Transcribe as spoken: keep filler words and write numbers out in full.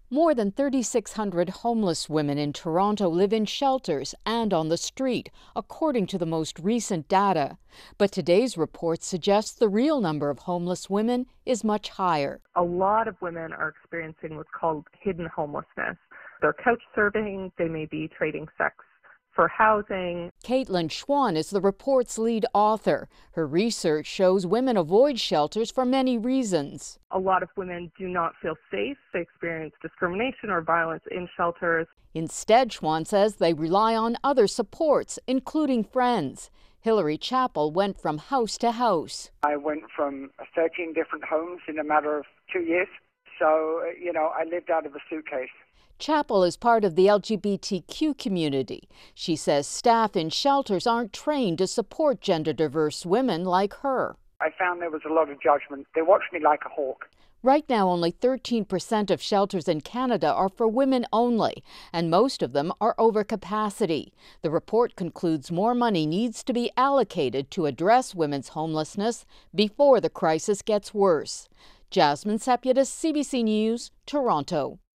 More than thirty-six hundred homeless women in Toronto live in shelters and on the street, according to the most recent data. But today's report suggests the real number of homeless women is much higher. A lot of women are experiencing what's called hidden homelessness. They're couch surfing, they may be trading sex for housing. Caitlin Schwan is the report's lead author. Her research shows women avoid shelters for many reasons. A lot of women do not feel safe. They experience discrimination or violence in shelters. Instead, Schwan says they rely on other supports, including friends. Hilary Chappell went from house to house. I went from thirteen different homes in a matter of two years. So, you know, I lived out of a suitcase. Chappell is part of the L G B T Q community. She says staff in shelters aren't trained to support gender-diverse women like her. I found there was a lot of judgment. They watched me like a hawk. Right now, only thirteen percent of shelters in Canada are for women only, and most of them are over capacity. The report concludes more money needs to be allocated to address women's homelessness before the crisis gets worse. Jasmine Sepulveda, C B C News, Toronto.